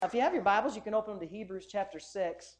If you have your Bibles, you can open them to Hebrews chapter 6.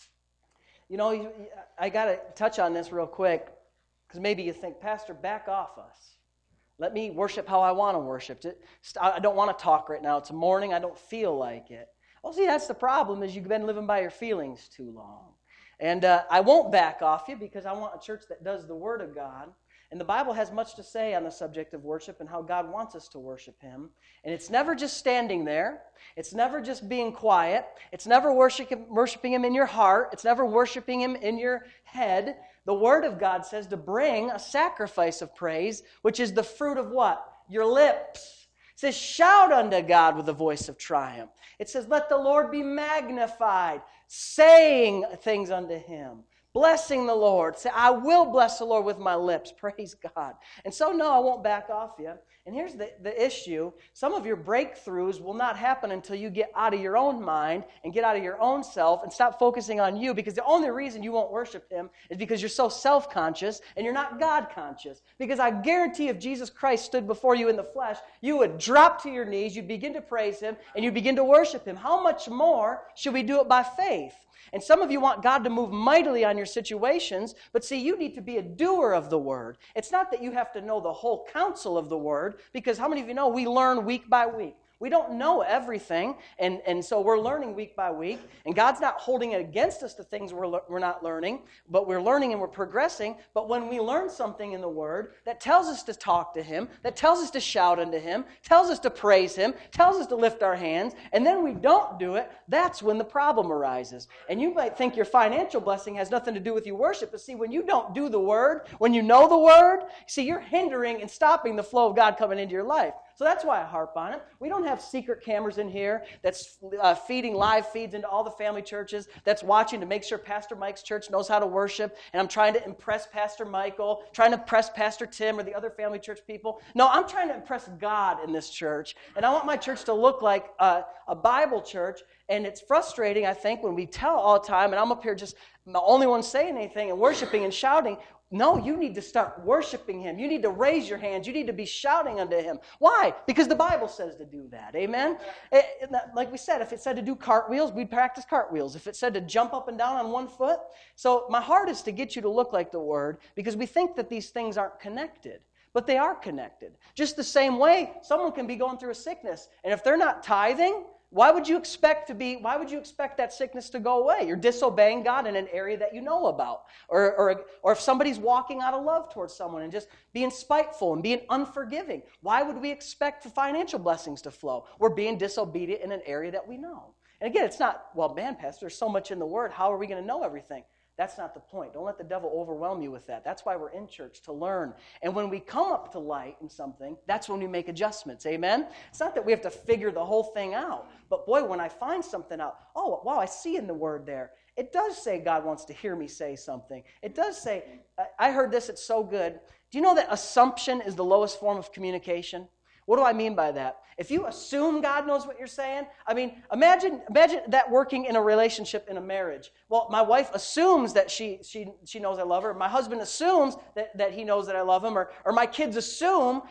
You know, I got to touch on this real quick, because maybe you think, Pastor, back off us. Let me worship how I want to worship. I don't want to talk right now. It's morning. I don't feel like it. Well, see, that's the problem, is you've been living by your feelings too long. And I won't back off you, because I want a church that does the Word of God. And the Bible has much to say on the subject of worship and how God wants us to worship Him. And it's never just standing there. It's never just being quiet. It's never worshiping Him in your heart. It's never worshiping Him in your head. The Word of God says to bring a sacrifice of praise, which is the fruit of what? Your lips. It says, shout unto God with a voice of triumph. It says, let the Lord be magnified, saying things unto Him. Blessing the Lord. Say, I will bless the Lord with my lips. Praise God. And so, no, I won't back off you. And here's the issue. Some of your breakthroughs will not happen until you get out of your own mind and get out of your own self and stop focusing on you, because the only reason you won't worship Him is because you're so self-conscious and you're not God-conscious. Because I guarantee if Jesus Christ stood before you in the flesh, you would drop to your knees, you'd begin to praise Him, and you'd begin to worship Him. How much more should we do it by faith? And some of you want God to move mightily on your situations, but see, you need to be a doer of the Word. It's not that you have to know the whole counsel of the Word, because how many of you know we learn week by week? We don't know everything, and so we're learning week by week, and God's not holding it against us, the things we're not learning, but we're learning and we're progressing. But when we learn something in the Word that tells us to talk to Him, that tells us to shout unto Him, tells us to praise Him, tells us to lift our hands, and then we don't do it, that's when the problem arises. And you might think your financial blessing has nothing to do with your worship, but see, when you don't do the Word, when you know the Word, see, you're hindering and stopping the flow of God coming into your life. So that's why I harp on it. We don't have secret cameras in here that's feeding live feeds into all the family churches, that's watching to make sure Pastor Mike's church knows how to worship, and I'm trying to impress Pastor Michael, trying to impress Pastor Tim or the other family church people. No, I'm trying to impress God in this church, and I want my church to look like a Bible church. And it's frustrating, I think, when we tell all the time, and I'm up here just the only one saying anything and worshiping and shouting. No, you need to start worshiping Him. You need to raise your hands. You need to be shouting unto Him. Why? Because the Bible says to do that. Amen? Like we said, if it said to do cartwheels, we'd practice cartwheels. If it said to jump up and down on one foot. So my heart is to get you to look like the Word, because we think that these things aren't connected. But they are connected. Just the same way someone can be going through a sickness, and if they're not tithing, why would you expect that sickness to go away? You're disobeying God in an area that you know about. Or if somebody's walking out of love towards someone and just being spiteful and being unforgiving, why would we expect the financial blessings to flow? We're being disobedient in an area that we know. And again, it's not, well, man, Pastor, there's so much in the Word. How are we going to know everything? That's not the point. Don't let the devil overwhelm you with that. That's why we're in church, to learn. And when we come up to light in something, that's when we make adjustments. Amen? It's not that we have to figure the whole thing out. But boy, when I find something out, oh, wow, I see in the Word there. It does say God wants to hear me say something. It does say, I heard this, it's so good. Do you know that assumption is the lowest form of communication? What do I mean by that? If you assume God knows what you're saying, I mean, imagine that working in a relationship, in a marriage. Well, my wife assumes that she knows I love her. My husband assumes that he knows that I love him, or my kids assume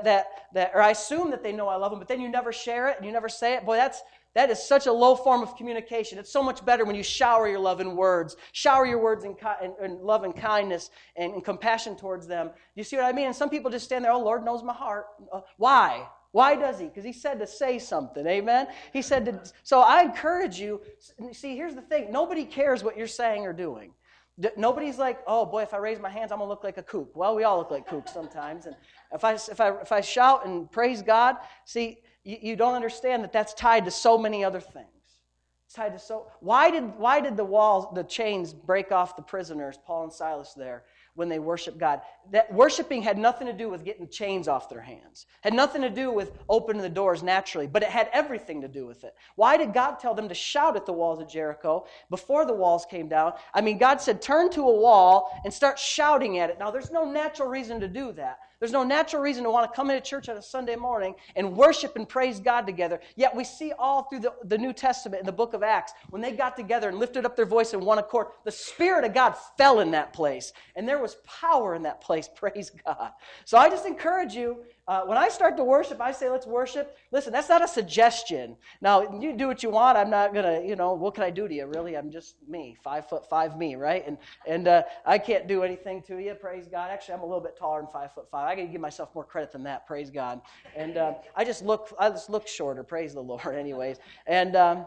or I assume that they know I love them, but then you never share it and you never say it. Boy, that is such a low form of communication. It's so much better when you shower your love in words. Shower your words in love and kindness and compassion towards them. Do you see what I mean? And some people just stand there, oh, Lord knows my heart. Why? Why does He? Because He said to say something, amen? He said to, so I encourage you, see, here's the thing. Nobody cares what you're saying or doing. Nobody's like, oh boy, if I raise my hands, I'm going to look like a kook. Well, we all look like kooks sometimes. And if I shout and praise God, see, you don't understand that that's tied to so many other things. It's tied to why did the chains break off the prisoners, Paul and Silas there, when they worshiped God? That worshiping had nothing to do with getting chains off their hands. Had nothing to do with opening the doors naturally, but it had everything to do with it. Why did God tell them to shout at the walls of Jericho before the walls came down? I mean, God said, turn to a wall and start shouting at it. Now, there's no natural reason to do that. There's no natural reason to want to come into church on a Sunday morning and worship and praise God together. Yet we see all through the New Testament in the book of Acts, when they got together and lifted up their voice in one accord, the Spirit of God fell in that place. And there was power in that place, praise God. So I just encourage you, when I start to worship, I say, let's worship. Listen, that's not a suggestion. Now, you do what you want. I'm not going to, what can I do to you, really? I'm just me, 5'5" me, right? And I can't do anything to you, praise God. Actually, I'm a little bit taller than 5'5". I got to give myself more credit than that, praise God. And I just look shorter, praise the Lord, anyways. Yeah,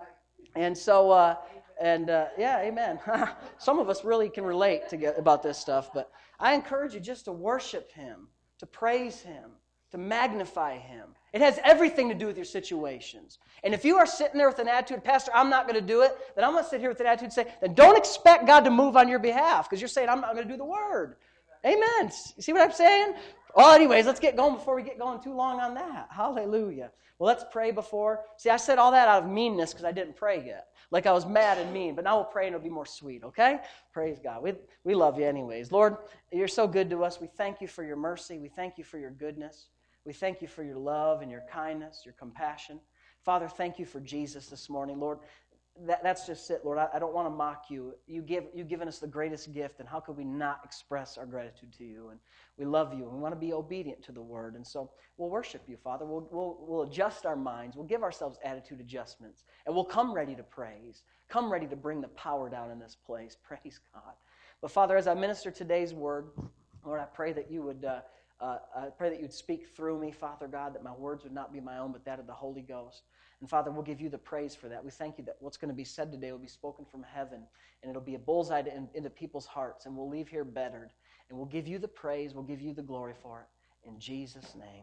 amen. Some of us really can relate about this stuff, but I encourage you just to worship Him, to praise Him, to magnify Him. It has everything to do with your situations. And if you are sitting there with an attitude, Pastor, I'm not going to do it, then I'm going to sit here with an attitude and say, then don't expect God to move on your behalf, because you're saying, I'm not going to do the Word. Amen. You see what I'm saying? Well, anyways, let's get going before we get going too long on that. Hallelujah. Well, let's pray before. See, I said all that out of meanness because I didn't pray yet. Like I was mad and mean, but now we'll pray and it'll be more sweet, okay? Praise God. We love you anyways. Lord, you're so good to us. We thank you for your mercy. We thank you for your goodness. We thank you for your love and your kindness, your compassion. Father, thank you for Jesus this morning. Lord, that's just it, Lord. I don't want to mock you. You've given us the greatest gift, and how could we not express our gratitude to you? And we love you, and we want to be obedient to the Word. And so we'll worship you, Father. We'll adjust our minds. We'll give ourselves attitude adjustments, and we'll come ready to praise. Come ready to bring the power down in this place. Praise God. But Father, as I minister today's Word, Lord, I pray that you would speak through me, Father God, that my words would not be my own, but that of the Holy Ghost. And Father, we'll give you the praise for that. We thank you that what's going to be said today will be spoken from heaven, and it'll be a bullseye into people's hearts, and we'll leave here bettered. And we'll give you the praise, we'll give you the glory for it. In Jesus' name.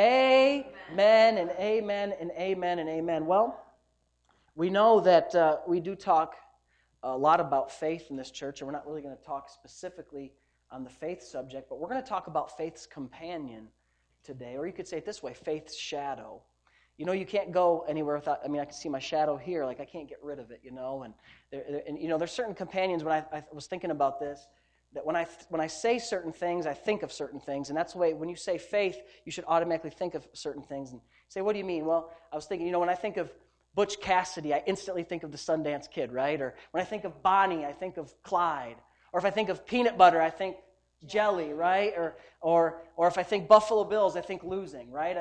Amen and amen and amen and amen. Well, we know that we do talk a lot about faith in this church, and we're not really going to talk specifically on the faith subject, but we're going to talk about faith's companion today, or you could say it this way, faith's shadow. You can't go anywhere without, I can see my shadow here, like I can't get rid of it, and there's certain companions. When I was thinking about this, that when I say certain things, I think of certain things, and that's the way, when you say faith, you should automatically think of certain things, and say, what do you mean? Well, I was thinking, when I think of Butch Cassidy, I instantly think of the Sundance Kid, right? Or when I think of Bonnie, I think of Clyde. Or if I think of peanut butter, I think jelly, right? Or if I think Buffalo Bills, I think losing, right?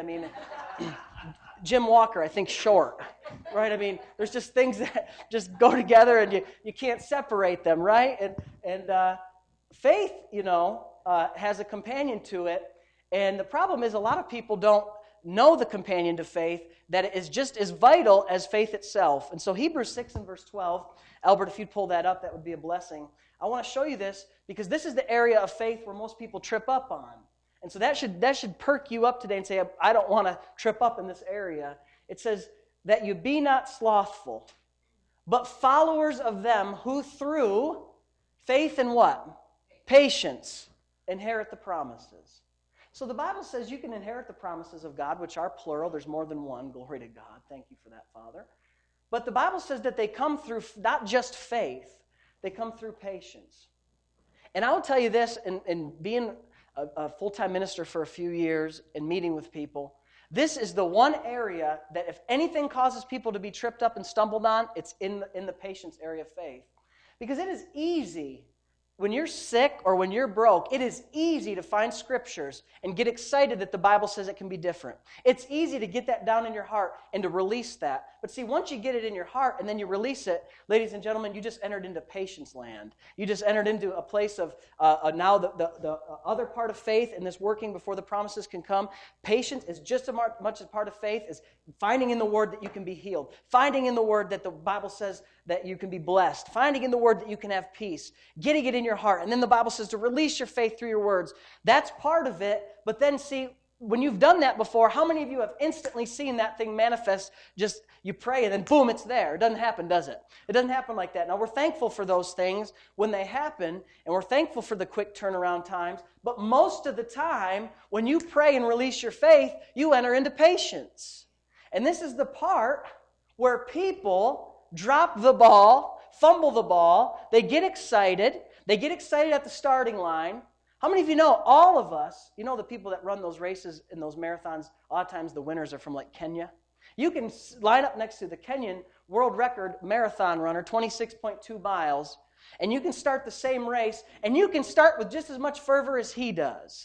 Jim Walker, I think short, right? There's just things that just go together and you can't separate them, right? And faith, has a companion to it. And the problem is a lot of people don't know the companion to faith, that it is just as vital as faith itself. And so Hebrews 6 and verse 12, Albert, if you'd pull that up, that would be a blessing. I want to show you this because this is the area of faith where most people trip up on. And so that should perk you up today and say, I don't want to trip up in this area. It says that you be not slothful, but followers of them who through faith and what? Patience inherit the promises. So the Bible says you can inherit the promises of God, which are plural. There's more than one. Glory to God. Thank you for that, Father. But the Bible says that they come through not just faith, they come through patience. And I will tell you this, in being a full-time minister for a few years and meeting with people, this is the one area that if anything causes people to be tripped up and stumbled on, it's in the patience area of faith. Because it is easy, when you're sick or when you're broke, it is easy to find scriptures and get excited that the Bible says it can be different. It's easy to get that down in your heart and to release that. But see, once you get it in your heart and then you release it, ladies and gentlemen, you just entered into patience land. You just entered into a place of now the other part of faith and this working before the promises can come. Patience is just as much a part of faith as finding in the Word that you can be healed. Finding in the Word that the Bible says that you can be blessed. Finding in the Word that you can have peace. Getting it in your heart. And then the Bible says to release your faith through your words. That's part of it. But then see, when you've done that before, how many of you have instantly seen that thing manifest? Just you pray and then boom, it's there. It doesn't happen, does it? It doesn't happen like that. Now, we're thankful for those things when they happen, and we're thankful for the quick turnaround times. But most of the time, when you pray and release your faith, you enter into patience. And this is the part where people drop the ball, fumble the ball, they get excited at the starting line. How many of you know, all of us, the people that run those races and those marathons, a lot of times the winners are from like Kenya. You can line up next to the Kenyan world record marathon runner, 26.2 miles, and you can start the same race, and you can start with just as much fervor as he does.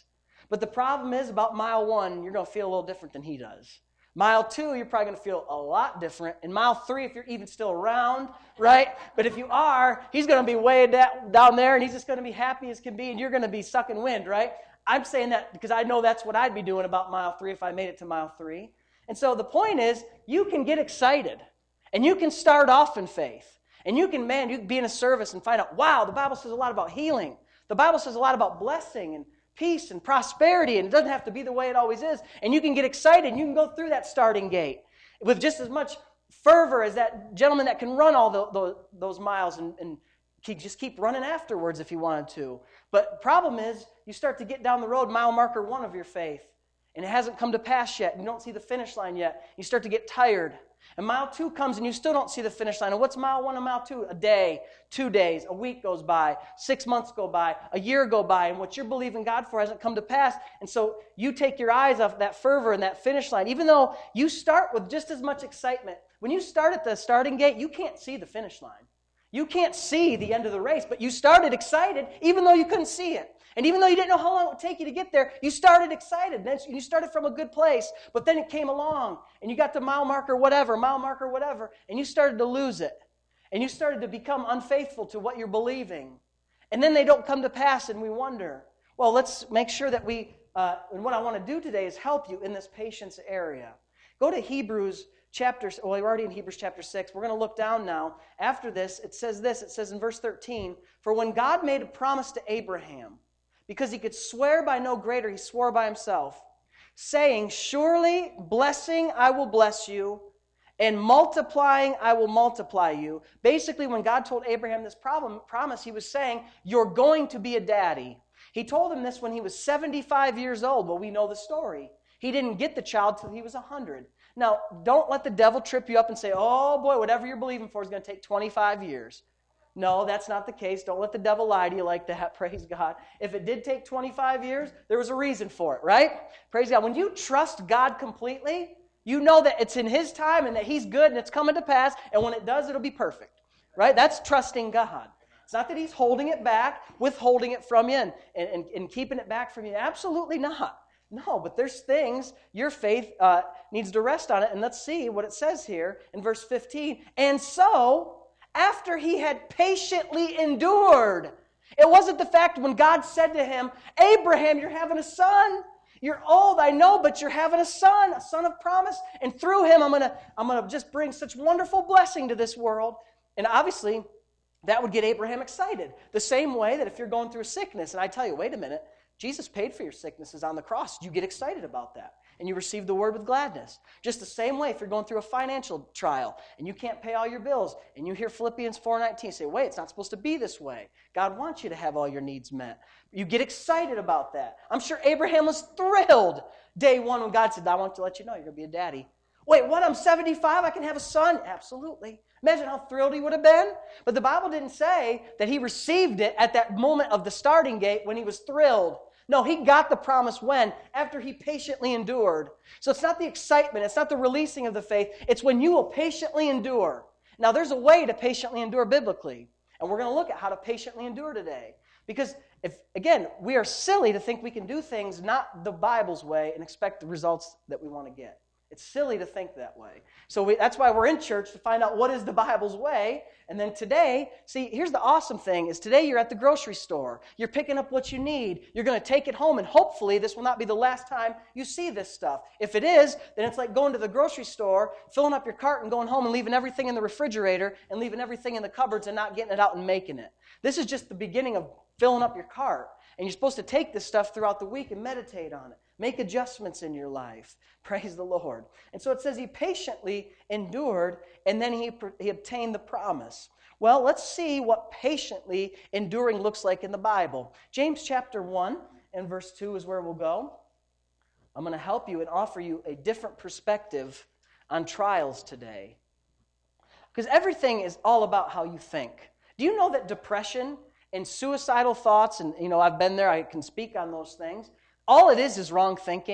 But the problem is about mile 1, you're going to feel a little different than he does. Mile 2, you're probably going to feel a lot different. And mile 3, if you're even still around, right? But if you are, he's going to be way down there, and he's just going to be happy as can be, and you're going to be sucking wind, right? I'm saying that because I know that's what I'd be doing about mile 3 if I made it to mile 3. And so the point is, you can get excited, and you can start off in faith. And you can be in a service and find out, wow, the Bible says a lot about healing. The Bible says a lot about blessing and peace and prosperity, and it doesn't have to be the way it always is. And you can get excited, and you can go through that starting gate with just as much fervor as that gentleman that can run all those miles and just keep running afterwards if he wanted to. But the problem is, you start to get down the road, mile marker 1 of your faith, and it hasn't come to pass yet, and you don't see the finish line yet. You start to get tired. And mile 2 comes and you still don't see the finish line. And what's mile 1 and mile 2? A day, 2 days, a week goes by, 6 months go by, a year go by, and what you're believing God for hasn't come to pass. And so you take your eyes off that fervor and that finish line, even though you start with just as much excitement. When you start at the starting gate, you can't see the finish line. You can't see the end of the race, but you started excited even though you couldn't see it. And even though you didn't know how long it would take you to get there, you started excited. Then you started from a good place, but then it came along, and you got to mile marker whatever, and you started to lose it. And you started to become unfaithful to what you're believing. And then they don't come to pass, and we wonder. Well, let's make sure that and what I want to do today is help you in this patience area. Go to Hebrews we're already in Hebrews chapter 6. We're going to look down now. After this, it says in verse 13, "For when God made a promise to Abraham, because he could swear by no greater, he swore by himself, saying, 'Surely blessing I will bless you, and multiplying I will multiply you.'" Basically, when God told Abraham this promise, he was saying, you're going to be a daddy. He told him this when he was 75 years old. Well, we know the story. He didn't get the child till he was 100. Now, don't let the devil trip you up and say, oh boy, whatever you're believing for is going to take 25 years. No, that's not the case. Don't let the devil lie to you like that. Praise God. If it did take 25 years, there was a reason for it, right? Praise God. When you trust God completely, you know that it's in His time and that He's good and it's coming to pass, and when it does, it'll be perfect, right? That's trusting God. It's not that He's holding it back, withholding it from you and keeping it back from you. Absolutely not. No, but there's things your faith needs to rest on it. And let's see what it says here in verse 15. "And so, after he had patiently endured," it wasn't the fact when God said to him, "Abraham, you're having a son. You're old, I know, but you're having a son of promise. And through him, I'm gonna just bring such wonderful blessing to this world." And obviously, that would get Abraham excited. The same way that if you're going through a sickness, and I tell you, wait a minute, Jesus paid for your sicknesses on the cross. You get excited about that, and you receive the word with gladness. Just the same way if you're going through a financial trial, and you can't pay all your bills, and you hear Philippians 4:19, say, wait, it's not supposed to be this way. God wants you to have all your needs met. You get excited about that. I'm sure Abraham was thrilled day one when God said, I want to let you know you're going to be a daddy. Wait, what? I'm 75, I can have a son? Absolutely. Imagine how thrilled he would have been. But the Bible didn't say that he received it at that moment of the starting gate when he was thrilled. No, he got the promise when? After he patiently endured. So it's not the excitement, it's not the releasing of the faith, it's when you will patiently endure. Now there's a way to patiently endure biblically, and we're going to look at how to patiently endure today. Because, again, we are silly to think we can do things not the Bible's way and expect the results that we want to get. It's silly to think that way. So that's why we're in church, to find out what is the Bible's way. And then today, see, here's the awesome thing, is today you're at the grocery store. You're picking up what you need. You're going to take it home, and hopefully this will not be the last time you see this stuff. If it is, then it's like going to the grocery store, filling up your cart and going home and leaving everything in the refrigerator and leaving everything in the cupboards and not getting it out and making it. This is just the beginning of filling up your cart. And you're supposed to take this stuff throughout the week and meditate on it. Make adjustments in your life. Praise the Lord. And so it says he patiently endured, and then he obtained the promise. Well, let's see what patiently enduring looks like in the Bible. James chapter 1 and verse 2 is where we'll go. I'm going to help you and offer you a different perspective on trials today. Because everything is all about how you think. Do you know that depression and suicidal thoughts, and I've been there, I can speak on those things, all it is wrong thinking.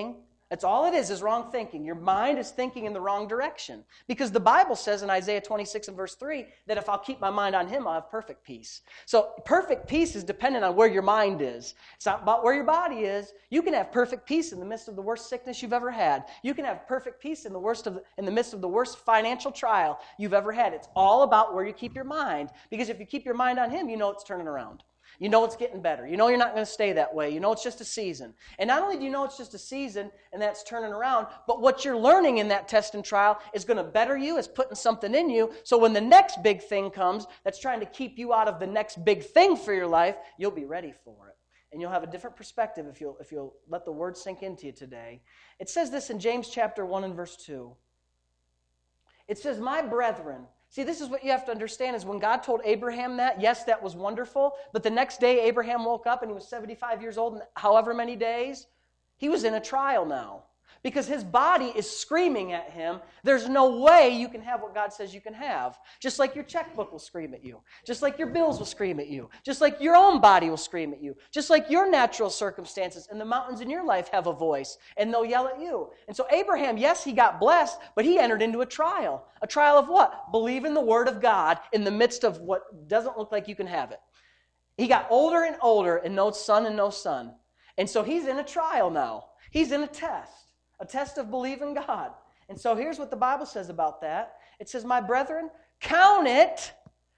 That's all it is wrong thinking. Your mind is thinking in the wrong direction. Because the Bible says in Isaiah 26 and verse 3 that if I'll keep my mind on Him, I'll have perfect peace. So perfect peace is dependent on where your mind is. It's not about where your body is. You can have perfect peace in the midst of the worst sickness you've ever had. You can have perfect peace in the midst of the worst financial trial you've ever had. It's all about where you keep your mind. Because if you keep your mind on Him, you know it's turning around. You know it's getting better. You know you're not going to stay that way. You know it's just a season. And not only do you know it's just a season and that's turning around, but what you're learning in that test and trial is going to better you, is putting something in you, so when the next big thing comes that's trying to keep you out of the next big thing for your life, you'll be ready for it. And you'll have a different perspective if you'll let the word sink into you today. It says this in James chapter 1 and verse 2. It says, my brethren. See, this is what you have to understand is when God told Abraham that, yes, that was wonderful, but the next day Abraham woke up and he was 75 years old and however many days, he was in a trial now. Because his body is screaming at him, there's no way you can have what God says you can have. Just like your checkbook will scream at you. Just like your bills will scream at you. Just like your own body will scream at you. Just like your natural circumstances and the mountains in your life have a voice, and they'll yell at you. And so Abraham, yes, he got blessed, but he entered into a trial. A trial of what? Believing the word of God in the midst of what doesn't look like you can have it. He got older and older and no son and no son. And so he's in a trial now. He's in a test of believing God. And so here's what the Bible says about that. It says, my brethren, count it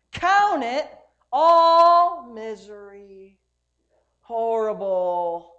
all misery, horrible,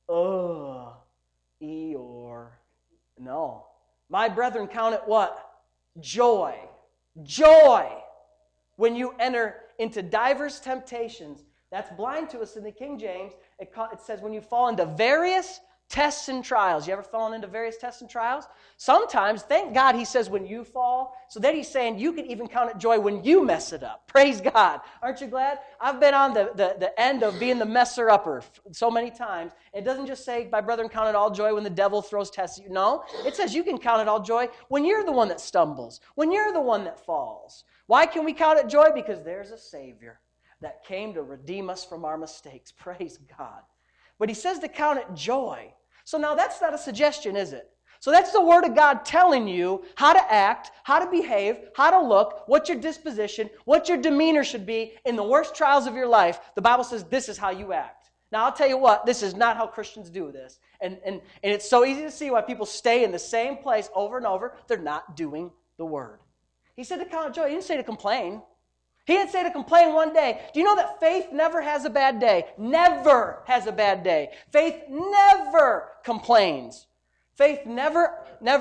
Eeyore. No. My brethren, count it what? Joy. Joy. When you enter into diverse temptations. That's blind to us in the King James. It says when you fall into various tests and trials. You ever fallen into various tests and trials? Sometimes, thank God, he says when you fall. So then he's saying you can even count it joy when you mess it up. Praise God. Aren't you glad? I've been on the end of being the messer-upper so many times. It doesn't just say, my brethren, count it all joy when the devil throws tests at you. No, it says you can count it all joy when you're the one that stumbles, when you're the one that falls. Why can we count it joy? Because there's a Savior that came to redeem us from our mistakes. Praise God. But he says to count it joy. So now that's not a suggestion, is it? So that's the Word of God telling you how to act, how to behave, how to look, what your disposition, what your demeanor should be in the worst trials of your life. The Bible says this is how you act. Now I'll tell you what, this is not how Christians do this. And it's so easy to see why people stay in the same place over and over. They're not doing the Word. He said to count joy. He didn't say to complain. He didn't say to complain one day. Do you know that faith never has a bad day? Never has a bad day. Faith never complains. Faith never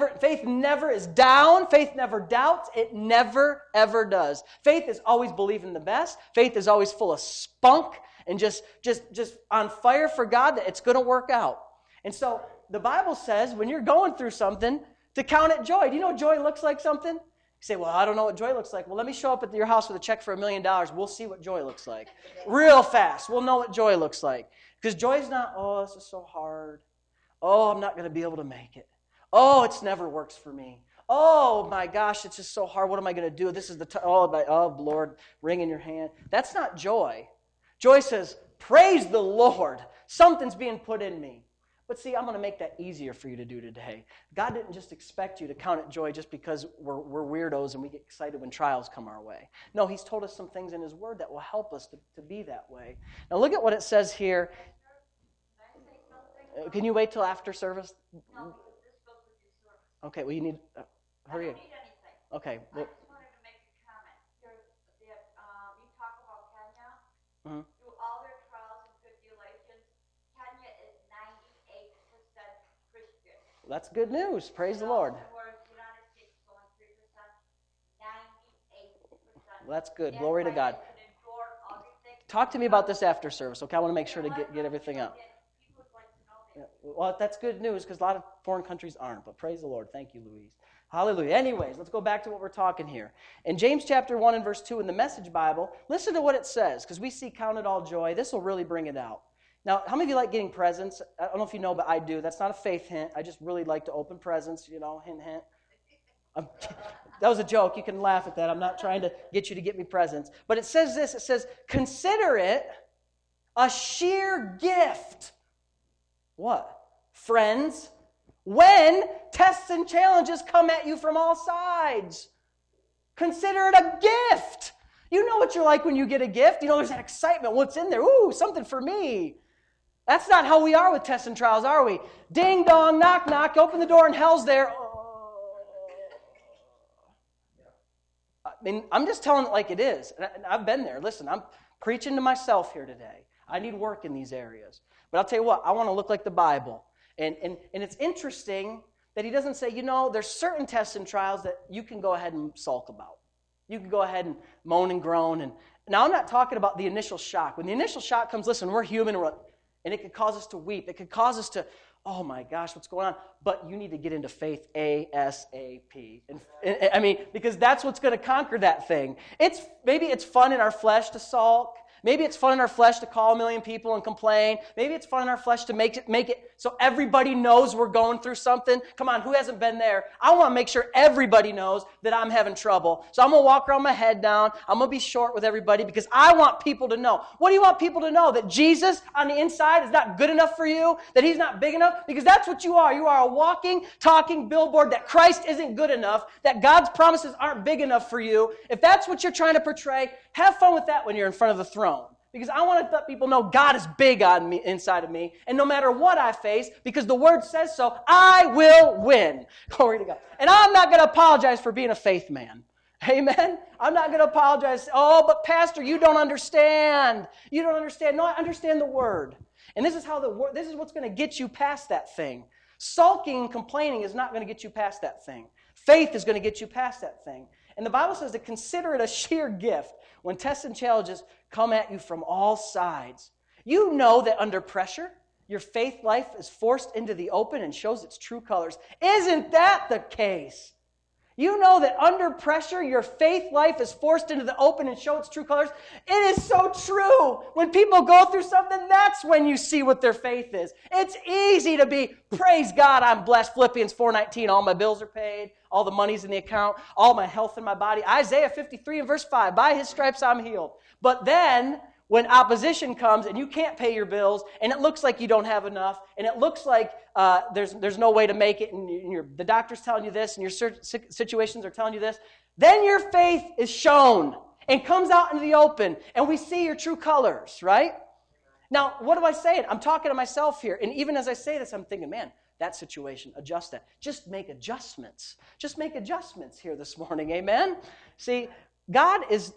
is down. Faith never doubts. It never, ever does. Faith is always believing the best. Faith is always full of spunk and just on fire for God that it's going to work out. And so the Bible says when you're going through something, to count it joy. Do you know joy looks like something? You say, well, I don't know what joy looks like. Well, let me show up at your house with a check for $1 million. We'll see what joy looks like. Real fast. We'll know what joy looks like. Because joy is not, oh, this is so hard. Oh, I'm not going to be able to make it. Oh, it's never works for me. Oh, my gosh, it's just so hard. What am I going to do? This is the oh, Lord, ring in your hand. That's not joy. Joy says, praise the Lord. Something's being put in me. But see, I'm going to make that easier for you to do today. God didn't just expect you to count it joy just because we're weirdos and we get excited when trials come our way. No, He's told us some things in His Word that will help us to be that way. Now look at what it says here. Can you wait till after service? No, this goes with your service. Okay, well you need, hurry up. I don't need anything. Okay. Well, I just wanted to make a comment. You talk about Kenya. Mm-hmm. Through all their trials and tribulations, Kenya is 98% Christian. Well, that's good news. Praise the Lord. Whereas the United States is only 3%, 98%. Well, that's good. Glory to God. Can endure everything. Talk to me about this after service, okay? I want to make sure to get everything up. People would like to know that. Yeah, well, that's good news because a lot of foreign countries aren't, but praise the Lord. Thank you, Louise. Hallelujah. Anyways, let's go back to what we're talking here. In James chapter 1 and verse 2 in the Message Bible, listen to what it says because we see count it all joy. This will really bring it out. Now, how many of you like getting presents? I don't know if you know, but I do. That's not a faith hint. I just really like to open presents, hint, hint. That was a joke. You can laugh at that. I'm not trying to get you to get me presents. But it says this. It says, consider it a sheer gift. What? Friends, when tests and challenges come at you from all sides. Consider it a gift. You know what you're like when you get a gift. You know, there's that excitement. What's in there? Ooh, something for me. That's not how we are with tests and trials, are we? Ding dong, knock knock, open the door and hell's there. I mean, I'm just telling it like it is. And I've been there. Listen, I'm preaching to myself here today. I need work in these areas. But I'll tell you what, I want to look like the Bible. And it's interesting that he doesn't say, you know, there's certain tests and trials that you can go ahead and sulk about. You can go ahead and moan and groan. And now I'm not talking about the initial shock. When the initial shock comes, listen, we're human, and it could cause us to weep. It could cause us to, oh my gosh, what's going on? But you need to get into faith ASAP. And I mean, because that's what's going to conquer that thing. Maybe it's fun in our flesh to sulk. Maybe it's fun in our flesh to call a million people and complain. Maybe it's fun in our flesh to make it so everybody knows we're going through something. Come on, who hasn't been there? I want to make sure everybody knows that I'm having trouble. So I'm going to walk around with my head down. I'm going to be short with everybody because I want people to know. What do you want people to know? That Jesus on the inside is not good enough for you? That he's not big enough? Because that's what you are. You are a walking, talking billboard that Christ isn't good enough, that God's promises aren't big enough for you. If that's what you're trying to portray, have fun with that when you're in front of the throne. Because I want to let people know God is big on me, inside of me. And no matter what I face, because the Word says so, I will win. Glory to God. And I'm not going to apologize for being a faith man. Amen? I'm not going to apologize. Oh, but Pastor, you don't understand. You don't understand. No, I understand the Word. And this is what's going to get you past that thing. Sulking and complaining is not going to get you past that thing. Faith is going to get you past that thing. And the Bible says to consider it a sheer gift when tests and challenges come at you from all sides. You know that under pressure, your faith life is forced into the open and shows its true colors. Isn't that the case? You know that under pressure, your faith life is forced into the open and shows its true colors. It is so true. When people go through something, that's when you see what their faith is. It's easy to be, praise God, I'm blessed. Philippians 4:19, all my bills are paid, all the money's in the account, all my health in my body. Isaiah 53 and verse 5, by his stripes I'm healed. But then, when opposition comes and you can't pay your bills and it looks like you don't have enough and it looks like there's no way to make it and the doctor's telling you this and your situations are telling you this, then your faith is shown and comes out into the open and we see your true colors, right? Now, what do I say? I'm talking to myself here, and even as I say this, I'm thinking, man, that situation, adjust that. Just make adjustments. Just make adjustments here this morning, amen? See, God is...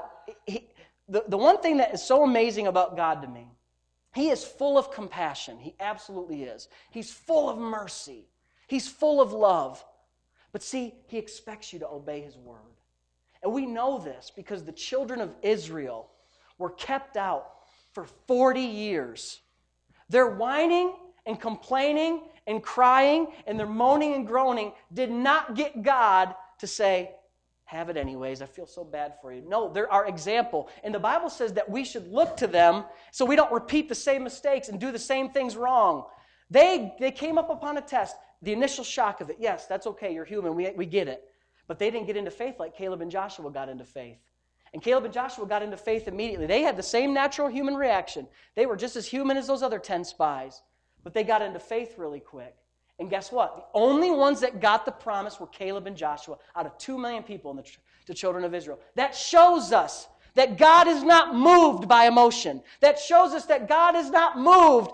The one thing that is so amazing about God to me, he is full of compassion. He absolutely is. He's full of mercy. He's full of love. But see, he expects you to obey his word. And we know this because the children of Israel were kept out for 40 years. Their whining and complaining and crying and their moaning and groaning did not get God to say, have it anyways, I feel so bad for you. No, they're our example. And the Bible says that we should look to them so we don't repeat the same mistakes and do the same things wrong. They came up upon a test, the initial shock of it. Yes, that's okay, you're human, we get it. But they didn't get into faith like Caleb and Joshua got into faith. And Caleb and Joshua got into faith immediately. They had the same natural human reaction. They were just as human as those other 10 spies. But they got into faith really quick. And guess what? The only ones that got the promise were Caleb and Joshua out of 2 million people in the children of Israel. That shows us that God is not moved by emotion. That shows us that God is not moved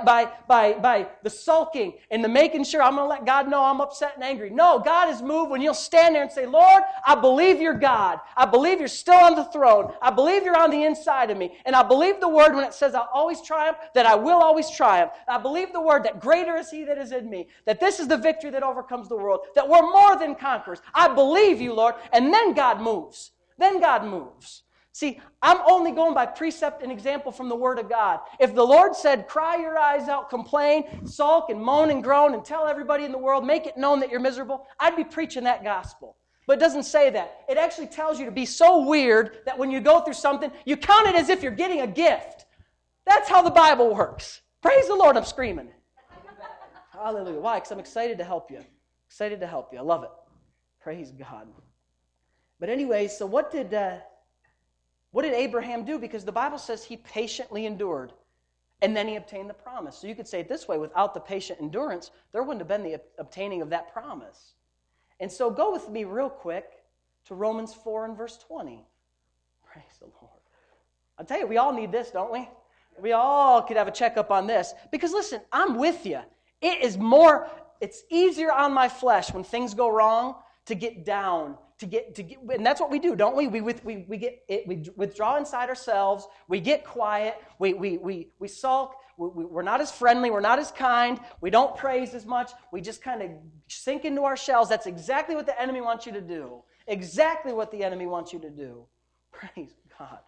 by the sulking and the making sure I'm going to let God know I'm upset and angry. No, God is moved when you'll stand there and say, Lord, I believe you're God. I believe you're still on the throne. I believe you're on the inside of me. And I believe the word when it says I'll always triumph, that I will always triumph. I believe the word that greater is he that is in me, that this is the victory that overcomes the world, that we're more than conquerors. I believe you, Lord. And then God moves. Then God moves. See, I'm only going by precept and example from the Word of God. If the Lord said, cry your eyes out, complain, sulk, and moan and groan, and tell everybody in the world, make it known that you're miserable, I'd be preaching that gospel. But it doesn't say that. It actually tells you to be so weird that when you go through something, you count it as if you're getting a gift. That's how the Bible works. Praise the Lord, I'm screaming. Hallelujah. Why? Because I'm excited to help you. Excited to help you. I love it. Praise God. But anyway, so what did Abraham do? Because the Bible says he patiently endured. And then he obtained the promise. So you could say it this way, without the patient endurance, there wouldn't have been the obtaining of that promise. And so go with me real quick to Romans 4 and verse 20. Praise the Lord. I'll tell you, we all need this, don't we? We all could have a checkup on this. Because listen, I'm with you. It's easier on my flesh when things go wrong to get down, and that's what we do, don't we? We withdraw inside ourselves. We get quiet. We sulk. We're not as friendly. We're not as kind. We don't praise as much. We just kind of sink into our shells. That's exactly what the enemy wants you to do. Exactly what the enemy wants you to do. Praise God.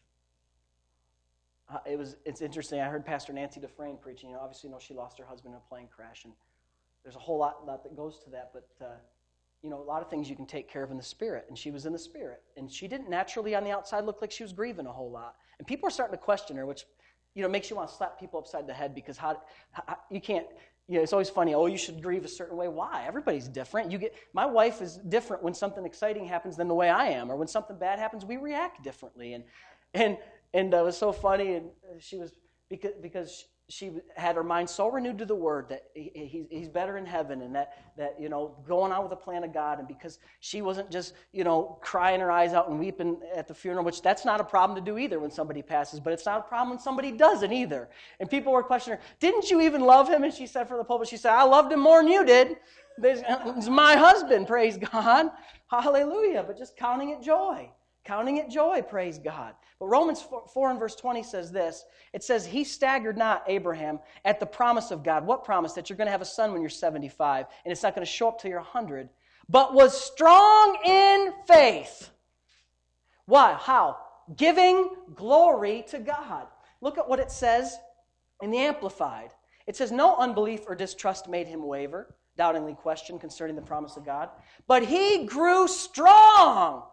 It's interesting. I heard Pastor Nancy Dufresne preaching. Obviously, she lost her husband in a plane crash, and there's a whole lot that goes to that. But a lot of things you can take care of in the Spirit, and she was in the Spirit, and she didn't naturally on the outside look like she was grieving a whole lot. And people are starting to question her, which makes you want to slap people upside the head because how you can't. It's always funny. Oh, you should grieve a certain way. Why? Everybody's different. My wife is different when something exciting happens than the way I am, or when something bad happens, we react differently. And it was so funny, and she was because she had her mind so renewed to the Word that he's better in heaven, and that going on with the plan of God, and because she wasn't just crying her eyes out and weeping at the funeral, which that's not a problem to do either when somebody passes, but it's not a problem when somebody doesn't either. And people were questioning her, didn't you even love him? And she said from the pulpit, she said, I loved him more than you did. He's my husband, praise God, hallelujah. But just counting it joy. Counting it joy, praise God. But Romans 4 and verse 20 says this. It says, he staggered not, Abraham, at the promise of God. What promise? That you're going to have a son when you're 75, and it's not going to show up till you're 100. But was strong in faith. Why? How? Giving glory to God. Look at what it says in the Amplified. It says, no unbelief or distrust made him waver, doubtingly question concerning the promise of God. But he grew strong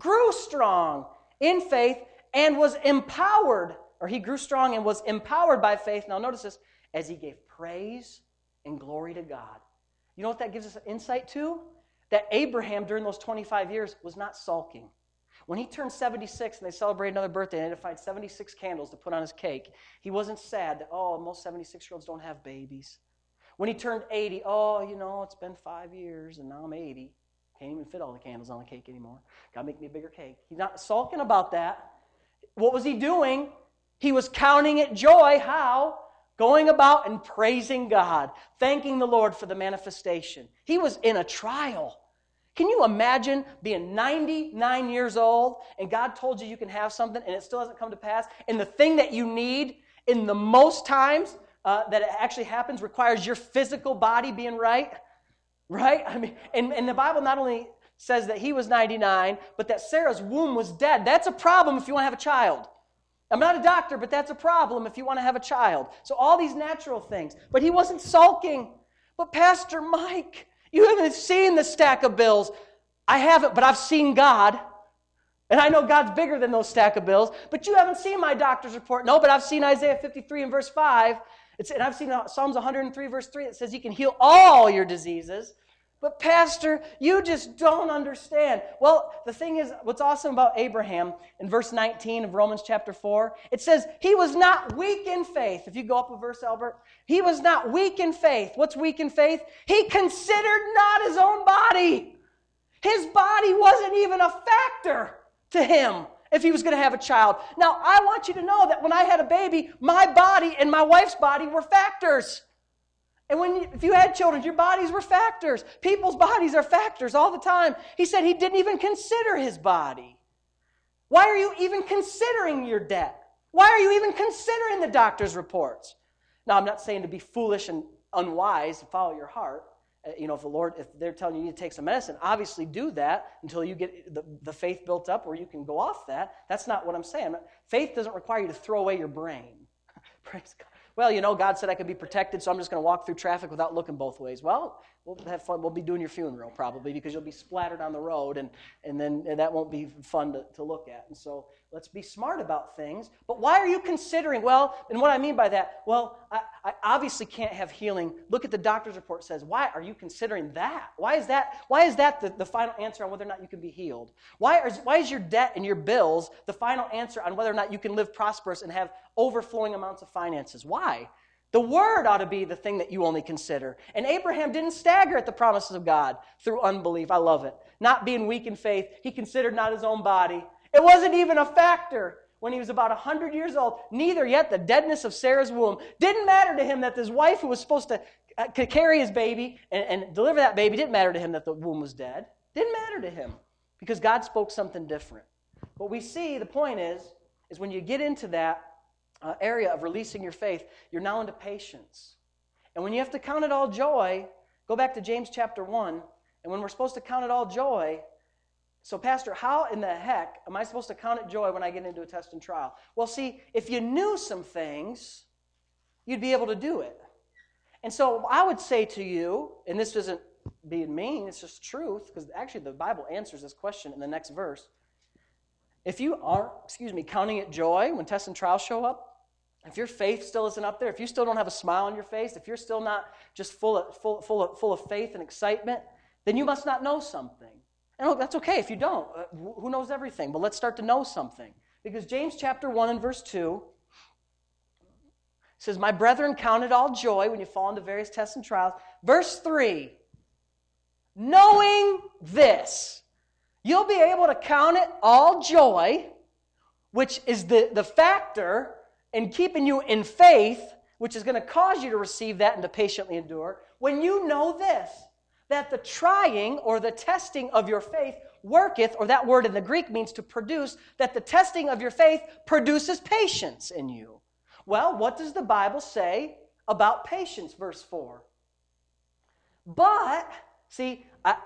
in faith and was empowered, or he grew strong and was empowered by faith. Now notice this, as he gave praise and glory to God. You know what that gives us insight to? That Abraham, during those 25 years, was not sulking. When he turned 76 and they celebrated another birthday and they had to find 76 candles to put on his cake, he wasn't sad that, most 76-year-olds don't have babies. When he turned 80, it's been 5 years and now I'm 80. Can't even fit all the candles on the cake anymore. Got to make me a bigger cake. He's not sulking about that. What was he doing? He was counting it joy. How? Going about and praising God, thanking the Lord for the manifestation. He was in a trial. Can you imagine being 99 years old and God told you can have something and it still hasn't come to pass? And the thing that you need in the most times that it actually happens requires your physical body being right? Right? I mean, and the Bible not only says that he was 99, but that Sarah's womb was dead. That's a problem if you want to have a child. I'm not a doctor, but that's a problem if you want to have a child. So all these natural things. But he wasn't sulking. But Pastor Mike, you haven't seen the stack of bills. I haven't, but I've seen God. And I know God's bigger than those stack of bills. But you haven't seen my doctor's report. No, but I've seen Isaiah 53 and verse 5. And I've seen Psalms 103 verse 3 that says he can heal all your diseases. But Pastor, you just don't understand. Well, the thing is, what's awesome about Abraham in verse 19 of Romans chapter 4, it says he was not weak in faith. If you go up a verse, Albert, he was not weak in faith. What's weak in faith? He considered not his own body. His body wasn't even a factor to him if he was going to have a child. Now, I want you to know that when I had a baby, my body and my wife's body were factors. And if you had children, your bodies were factors. People's bodies are factors all the time. He said he didn't even consider his body. Why are you even considering your debt? Why are you even considering the doctor's reports? Now, I'm not saying to be foolish and unwise and follow your heart. If they're telling you you need to take some medicine, obviously do that until you get the faith built up where you can go off that. That's not what I'm saying. Faith doesn't require you to throw away your brain. Praise God. Well, God said I could be protected, so I'm just going to walk through traffic without looking both ways. Well, we'll have fun. We'll be doing your funeral probably because you'll be splattered on the road, and then that won't be fun to look at. And so let's be smart about things. But why are you considering, well, and what I mean by that, well, I obviously can't have healing. Look at the doctor's report. It says, why are you considering that? Why is that the final answer on whether or not you can be healed? Why is your debt and your bills the final answer on whether or not you can live prosperous and have overflowing amounts of finances? Why? The Word ought to be the thing that you only consider. And Abraham didn't stagger at the promises of God through unbelief. I love it. Not being weak in faith, he considered not his own body. It wasn't even a factor when he was about 100 years old. Neither yet the deadness of Sarah's womb. Didn't matter to him that his wife, who was supposed to carry his baby and deliver that baby, didn't matter to him that the womb was dead. Didn't matter to him because God spoke something different. What we see, the point is when you get into that area of releasing your faith, you're now into patience. And when you have to count it all joy, go back to James chapter 1, and when we're supposed to count it all joy, so Pastor, how in the heck am I supposed to count it joy when I get into a test and trial? Well, see, if you knew some things, you'd be able to do it. And so I would say to you, and this isn't being mean, it's just truth, because actually the Bible answers this question in the next verse. If you aren't, counting it joy when tests and trials show up, if your faith still isn't up there, if you still don't have a smile on your face, if you're still not just full of faith and excitement, then you must not know something. And that's okay if you don't. Who knows everything? But let's start to know something. Because James chapter 1 and verse 2 says, my brethren, count it all joy when you fall into various tests and trials. Verse 3, knowing this, you'll be able to count it all joy, which is the factor in keeping you in faith, which is going to cause you to receive that and to patiently endure, when you know this, that the trying or the testing of your faith worketh, or that word in the Greek means to produce, that the testing of your faith produces patience in you. Well, what does the Bible say about patience, verse 4? But, see,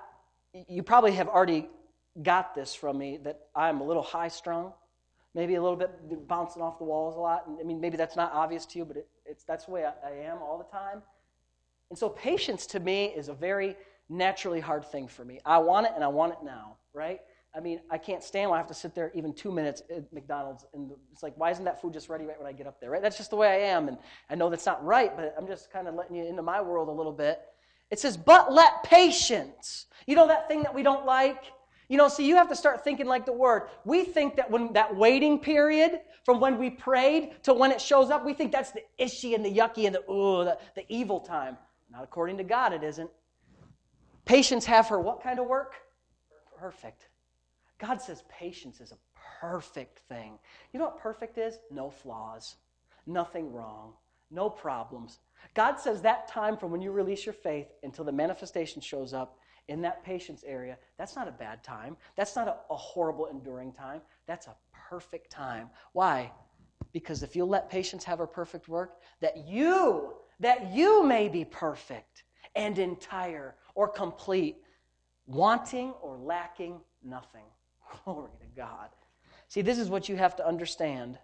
you probably have already got this from me, that I'm a little high-strung, maybe a little bit bouncing off the walls a lot. I mean, maybe that's not obvious to you, but that's the way I am all the time. And so patience to me is a very naturally hard thing for me. I want it, and I want it now, right? I mean, I can't stand when I have to sit there even 2 minutes at McDonald's, and it's like, why isn't that food just ready right when I get up there, right? That's just the way I am, and I know that's not right, but I'm just kind of letting you into my world a little bit. It says, but let patience. You know that thing that we don't like? You know, see, you have to start thinking like the Word. We think that when that waiting period from when we prayed to when it shows up, we think that's the ishy and the yucky and the evil time. Not according to God, it isn't. Patience have her what kind of work? Perfect. God says patience is a perfect thing. You know what perfect is? No flaws, nothing wrong, no problems. God says that time from when you release your faith until the manifestation shows up in that patience area, that's not a bad time. That's not a horrible, enduring time. That's a perfect time. Why? Because if you'll let patience have her perfect work, that you may be perfect and entire or complete, wanting or lacking nothing. Glory to God. See, this is what you have to understand,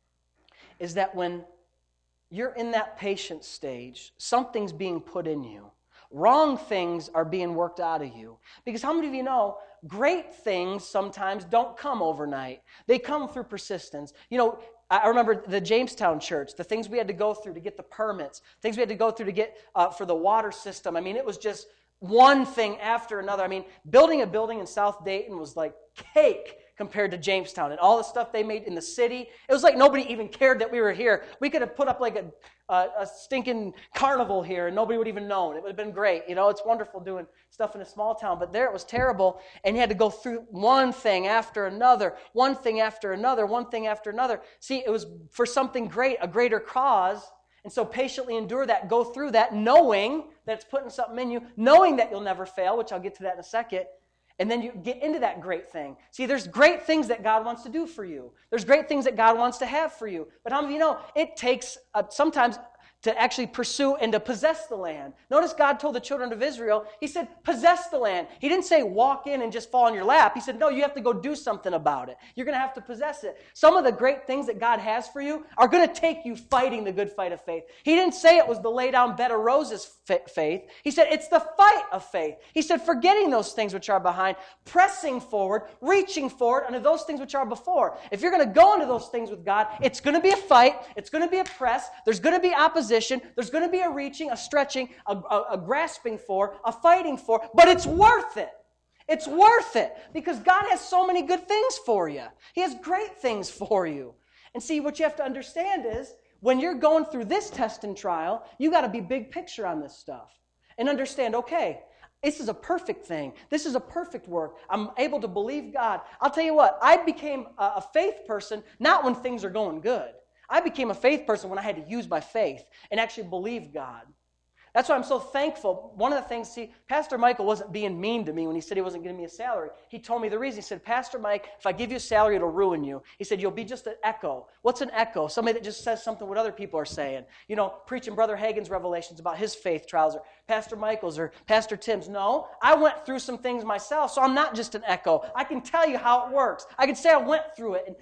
is that when you're in that patience stage, something's being put in you. Wrong things are being worked out of you. Because how many of you know, great things sometimes don't come overnight. They come through persistence. You know, I remember the Jamestown church, the things we had to go through to get the permits, things we had to go through to get for the water system. I mean, it was just one thing after another. I mean, building a building in South Dayton was like cake compared to Jamestown. And all the stuff they made in the city, it was like nobody even cared that we were here. We could have put up like a stinking carnival here and nobody would even known. It would have been great. You know, it's wonderful doing stuff in a small town, but there it was terrible. And you had to go through one thing after another, one thing after another, one thing after another. See, it was for something great, a greater cause. And so patiently endure that, go through that, knowing that it's putting something in you, knowing that you'll never fail, which I'll get to that in a second. And then you get into that great thing. See, there's great things that God wants to do for you. There's great things that God wants to have for you. But how many of you know it takes sometimes to actually pursue and to possess the land. Notice God told the children of Israel, he said, possess the land. He didn't say walk in and just fall in your lap. He said, no, you have to go do something about it. You're going to have to possess it. Some of the great things that God has for you are going to take you fighting the good fight of faith. He didn't say it was the lay down bed of roses faith. He said it's the fight of faith. He said forgetting those things which are behind, pressing forward, reaching forward unto those things which are before. If you're going to go into those things with God, it's going to be a fight. It's going to be a press. There's going to be opposition. There's going to be a reaching, a stretching, a grasping for, a fighting for, but it's worth it. It's worth it because God has so many good things for you. He has great things for you. And see, what you have to understand is when you're going through this test and trial, you got to be big picture on this stuff and understand, okay, this is a perfect thing. This is a perfect work. I'm able to believe God. I'll tell you what, I became a faith person not when things are going good. I became a faith person when I had to use my faith and actually believe God. That's why I'm so thankful. One of the things, see, Pastor Michael wasn't being mean to me when he said he wasn't giving me a salary. He told me the reason. He said, Pastor Mike, if I give you a salary, it'll ruin you. He said, you'll be just an echo. What's an echo? Somebody that just says something what other people are saying. You know, preaching Brother Hagin's revelations about his faith trials, or Pastor Michael's, or Pastor Tim's. No, I went through some things myself, so I'm not just an echo. I can tell you how it works. I can say I went through it,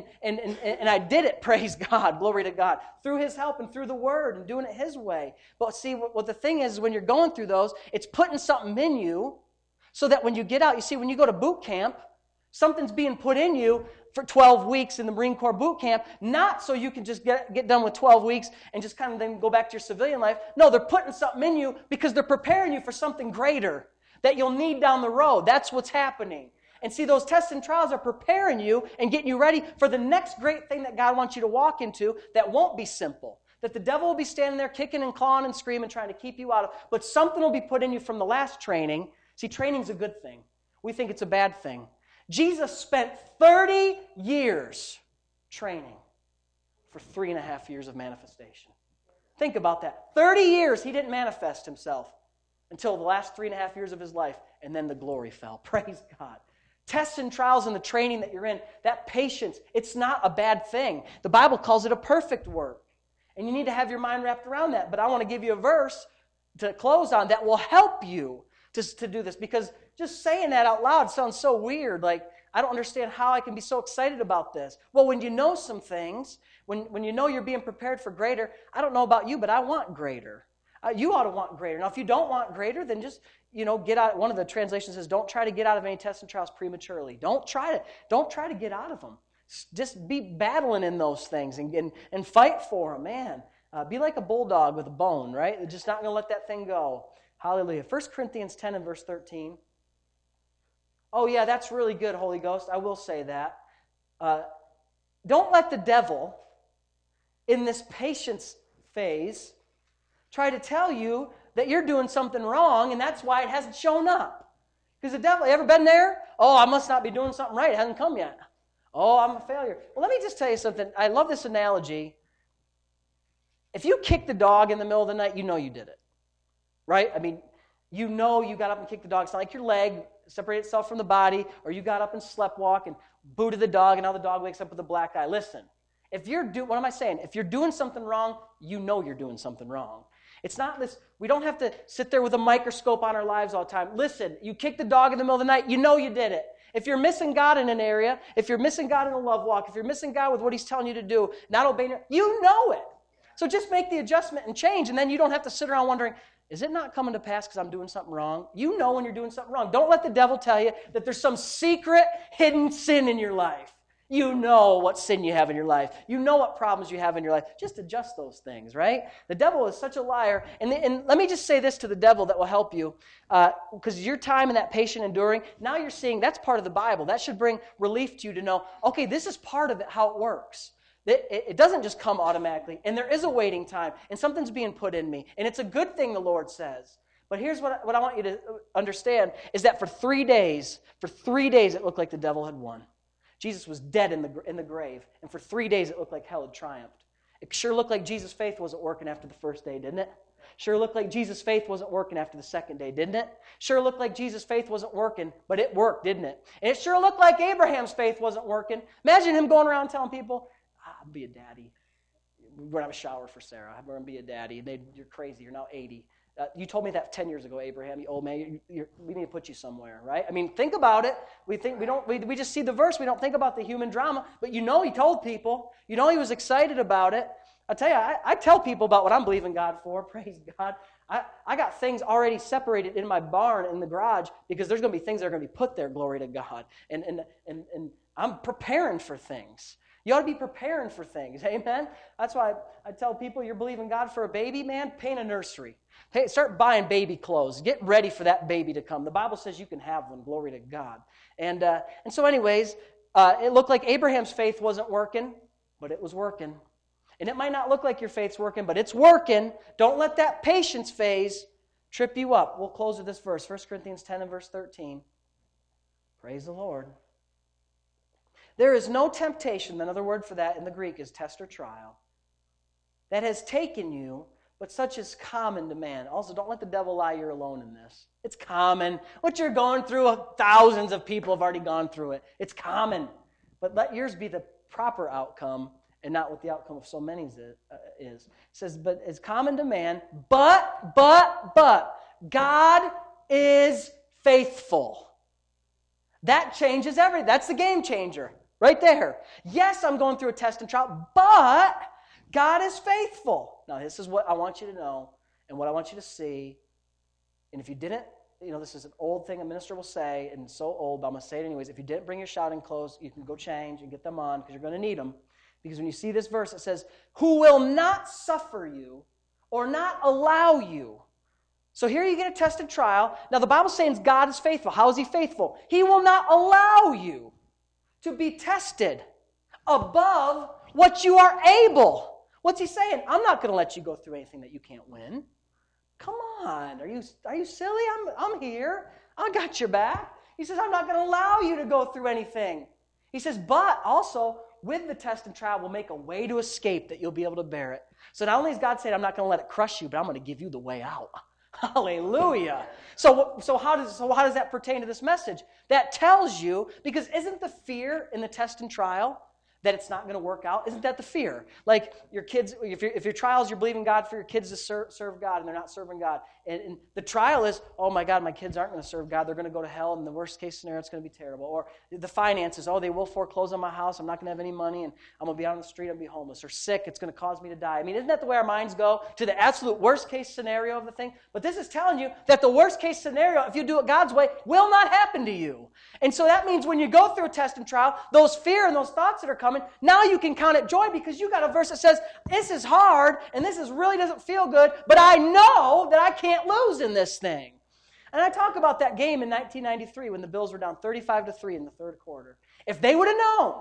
and I did it, praise God, glory to God, through His help and through the Word and doing it His way. But see, what the thing is when you're going through those, it's putting something in you so that when you get out, you see, when you go to boot camp, something's being put in you for 12 weeks in the Marine Corps boot camp, not so you can just get done with 12 weeks and just kind of then go back to your civilian life. No, they're putting something in you because they're preparing you for something greater that you'll need down the road. That's what's happening. And see, those tests and trials are preparing you and getting you ready for the next great thing that God wants you to walk into that won't be simple. That the devil will be standing there kicking and clawing and screaming, trying to keep you out of, but something will be put in you from the last training. See, training's a good thing. We think it's a bad thing. Jesus spent 30 years training for 3.5 years of manifestation. Think about that. 30 years He didn't manifest Himself until the last 3.5 years of His life, and then the glory fell. Praise God. Tests and trials and the training that you're in, that patience, it's not a bad thing. The Bible calls it a perfect work. And you need to have your mind wrapped around that. But I want to give you a verse to close on that will help you to do this. Because just saying that out loud sounds so weird. Like, I don't understand how I can be so excited about this. Well, when you know some things, when you know you're being prepared for greater, I don't know about you, but I want greater. You ought to want greater. Now, if you don't want greater, then just, get out. One of the translations says, don't try to get out of any tests and trials prematurely. Don't try to get out of them. Just be battling in those things and fight for them, man. Be like a bulldog with a bone, right? They're just not going to let that thing go. Hallelujah. 1 Corinthians 10 and verse 13. Oh, yeah, that's really good, Holy Ghost. I will say that. Don't let the devil, in this patience phase, try to tell you that you're doing something wrong, and that's why it hasn't shown up. Because the devil, you ever been there? Oh, I must not be doing something right. It hasn't come yet. Oh, I'm a failure. Well, let me just tell you something. I love this analogy. If you kick the dog in the middle of the night, you know you did it. Right? I mean, you know you got up and kicked the dog. It's not like your leg separated itself from the body, or you got up and sleptwalk and booted the dog, and now the dog wakes up with a black eye. Listen, what am I saying? If you're doing something wrong, you know you're doing something wrong. It's not this, we don't have to sit there with a microscope on our lives all the time. Listen, you kicked the dog in the middle of the night, you know you did it. If you're missing God in an area, if you're missing God in a love walk, if you're missing God with what He's telling you to do, not obeying, you know it. So just make the adjustment and change, and then you don't have to sit around wondering, is it not coming to pass because I'm doing something wrong? You know when you're doing something wrong. Don't let the devil tell you that there's some secret hidden sin in your life. You know what sin you have in your life. You know what problems you have in your life. Just adjust those things, right? The devil is such a liar. And let me just say this to the devil that will help you. Because your time in that patient enduring, now you're seeing that's part of the Bible. That should bring relief to you to know, okay, this is part of it, how it works. It doesn't just come automatically. And there is a waiting time. And something's being put in me. And it's a good thing, the Lord says. But here's what I want you to understand, is that for 3 days, it looked like the devil had won. Jesus was dead in the grave, and for 3 days it looked like hell had triumphed. It sure looked like Jesus' faith wasn't working after the first day, didn't it? Sure looked like Jesus' faith wasn't working after the second day, didn't it? Sure looked like Jesus' faith wasn't working, but it worked, didn't it? And it sure looked like Abraham's faith wasn't working. Imagine him going around telling people, I'll be a daddy. we're going to have a shower for Sarah. We're going to be a daddy. You're crazy. You're now 80. You told me that 10 years ago, Abraham, you old man. We need to put you somewhere, right? I mean, think about it. We just see the verse. We don't think about the human drama. But he told people. He was excited about it. I tell you, I tell people about what I'm believing God for. Praise God. I got things already separated in my barn in the garage because there's going to be things that are going to be put there, glory to God. And I'm preparing for things. You ought to be preparing for things, amen? That's why I tell people, you're believing God for a baby, man, paint a nursery. Hey, start buying baby clothes. Get ready for that baby to come. The Bible says you can have one, glory to God. And so anyways, it looked like Abraham's faith wasn't working, but it was working. And it might not look like your faith's working, but it's working. Don't let that patience phase trip you up. We'll close with this verse, 1 Corinthians 10 and verse 13. Praise the Lord. There is no temptation, another word for that in the Greek is test or trial, that has taken you, but such is common to man. Also, don't let the devil lie you're alone in this. It's common. What you're going through, thousands of people have already gone through it. It's common. But let yours be the proper outcome and not what the outcome of so many is. It says, but it's common to man, but, God is faithful. That changes everything. That's the game changer. Right there. Yes, I'm going through a test and trial, but God is faithful. Now, this is what I want you to know and what I want you to see. And if you didn't, this is an old thing a minister will say, and it's so old, but I'm going to say it anyways. If you didn't bring your shouting clothes, you can go change and get them on because you're going to need them. Because when you see this verse, it says, who will not suffer you or not allow you. So here you get a test and trial. Now, the Bible's saying God is faithful. How is he faithful? He will not allow you to be tested above what you are able. What's he saying? I'm not going to let you go through anything that you can't win. Come on. Are you silly? I'm here. I got your back. He says, I'm not going to allow you to go through anything. He says, but also, with the test and trial, we'll make a way to escape that you'll be able to bear it. So not only is God saying, I'm not going to let it crush you, but I'm going to give you the way out. Hallelujah. So how does that pertain to this message? That tells you, because isn't the fear in the test and trial that it's not going to work out? Isn't that the fear? Like your kids, if your trials, you're believing God for your kids to serve God and they're not serving God. And the trial is, oh my God, my kids aren't going to serve God. They're going to go to hell, and the worst case scenario, it's going to be terrible. Or the finances, they will foreclose on my house. I'm not going to have any money, and I'm going to be out on the street and be homeless. Or sick, it's going to cause me to die. I mean, isn't that the way our minds go to the absolute worst case scenario of the thing? But this is telling you that the worst case scenario, if you do it God's way, will not happen to you. And so that means when you go through a test and trial, those fear and those thoughts that are coming, now you can count it joy because you got a verse that says, this is hard, and this really doesn't feel good, but I know that I can't lose in this thing. And I talk about that game in 1993 when the Bills were down 35-3 in the third quarter. If they would have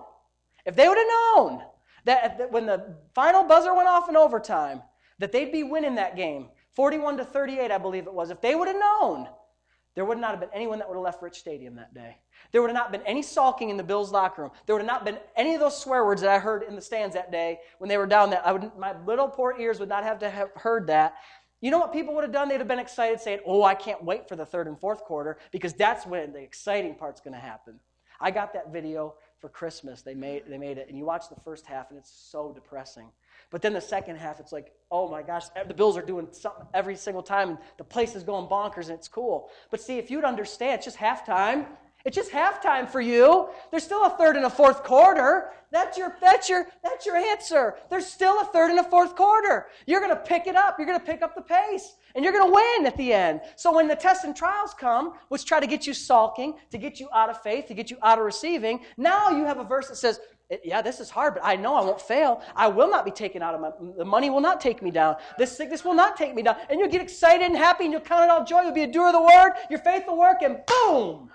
known that when the final buzzer went off in overtime, that they'd be winning that game, 41-38, I believe it was. If they would have known, there would not have been anyone that would have left Rich Stadium that day. There would have not been any sulking in the Bills' locker room. There would have not been any of those swear words that I heard in the stands that day when they were down there. My little poor ears would not have to have heard that. You know what people would have done? They'd have been excited saying, I can't wait for the third and fourth quarter because that's when the exciting part's going to happen. I got that video for Christmas. They made it, and you watch the first half, and it's so depressing. But then the second half, it's like, oh my gosh, the Bills are doing something every single time, and the place is going bonkers, and it's cool. But see, if you'd understand, it's just halftime. It's just halftime for you. There's still a third and a fourth quarter. That's your answer. There's still a third and a fourth quarter. You're going to pick it up. You're going to pick up the pace. And you're going to win at the end. So when the tests and trials come, which try to get you sulking, to get you out of faith, to get you out of receiving, now you have a verse that says, this is hard, but I know I won't fail. I will not be taken out of the money will not take me down. This sickness will not take me down. And you'll get excited and happy, and you'll count it all joy. You'll be a doer of the word. Your faith will work, and boom.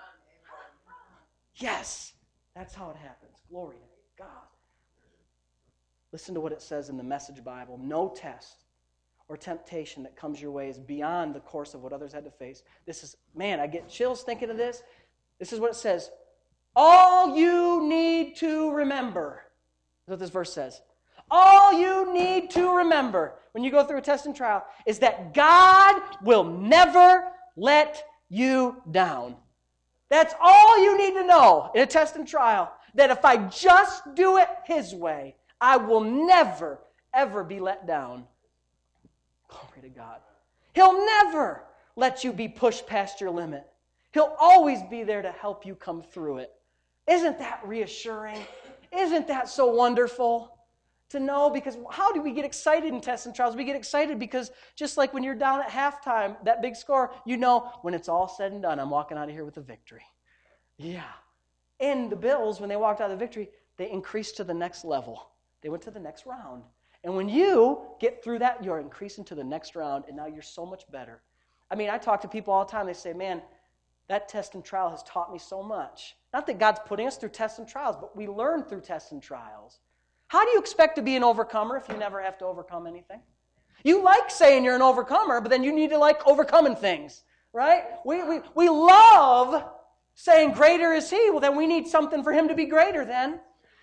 Yes, that's how it happens. Glory to God. Listen to what it says in the Message Bible. No test or temptation that comes your way is beyond the course of what others had to face. I get chills thinking of this. This is what it says. All you need to remember, is what this verse says. All you need to remember when you go through a test and trial is that God will never let you down. That's all you need to know in a test and trial. That if I just do it His way, I will never, ever be let down. Glory to God. He'll never let you be pushed past your limit. He'll always be there to help you come through it. Isn't that reassuring? Isn't that so wonderful to know? Because how do we get excited in tests and trials? We get excited because just like when you're down at halftime, that big score, you know when it's all said and done, I'm walking out of here with a victory. Yeah. And the Bills, when they walked out of the victory, they increased to the next level. They went to the next round. And when you get through that, you're increasing to the next round, and now you're so much better. I mean, I talk to people all the time. They say, man, that test and trial has taught me so much. Not that God's putting us through tests and trials, but we learn through tests and trials. How do you expect to be an overcomer if you never have to overcome anything? You like saying you're an overcomer, but then you need to like overcoming things, right? We love saying greater is He. Well, then we need something for Him to be greater then.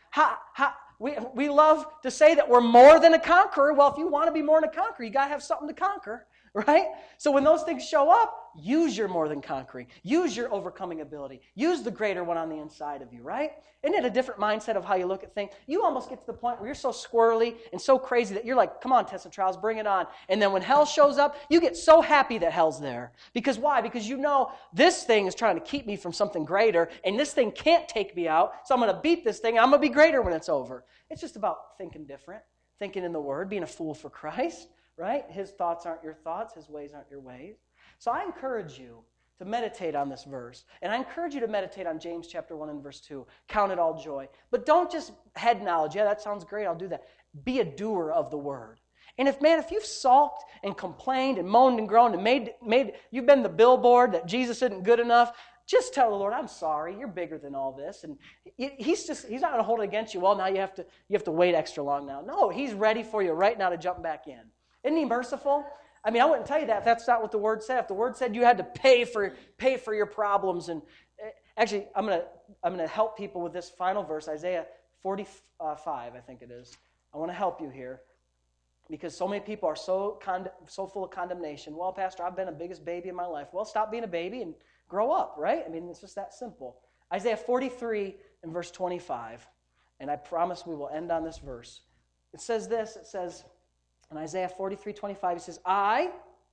We love to say that we're more than a conqueror. Well, if you want to be more than a conqueror, you got to have something to conquer, right? So when those things show up, use your more than conquering. Use your overcoming ability. Use the greater one on the inside of you, right? Isn't it a different mindset of how you look at things? You almost get to the point where you're so squirrely and so crazy that you're like, come on, tests and trials, bring it on. And then when hell shows up, you get so happy that hell's there. Because why? Because you know this thing is trying to keep me from something greater, and this thing can't take me out, so I'm going to beat this thing, and I'm going to be greater when it's over. It's just about thinking different, thinking in the Word, being a fool for Christ, right? His thoughts aren't your thoughts. His ways aren't your ways. So I encourage you to meditate on this verse. And I encourage you to meditate on James chapter 1 and verse 2. Count it all joy. But don't just head knowledge. Yeah, that sounds great. I'll do that. Be a doer of the Word. And if you've sulked and complained and moaned and groaned and made you've been the billboard that Jesus isn't good enough, just tell the Lord, I'm sorry. You're bigger than all this. And He's not going to hold it against you. Well, now you have to wait extra long now. No, He's ready for you right now to jump back in. Isn't He merciful? I mean, I wouldn't tell you that if that's not what the Word said. If the Word said you had to pay for your problems, and actually, I'm gonna help people with this final verse, Isaiah 45, I think it is. I want to help you here because so many people are so full of condemnation. Well, Pastor, I've been the biggest baby in my life. Well, stop being a baby and grow up, right? I mean, it's just that simple. Isaiah 43 and verse 25, and I promise we will end on this verse. It says this. It says. In Isaiah 43:25, he says, I,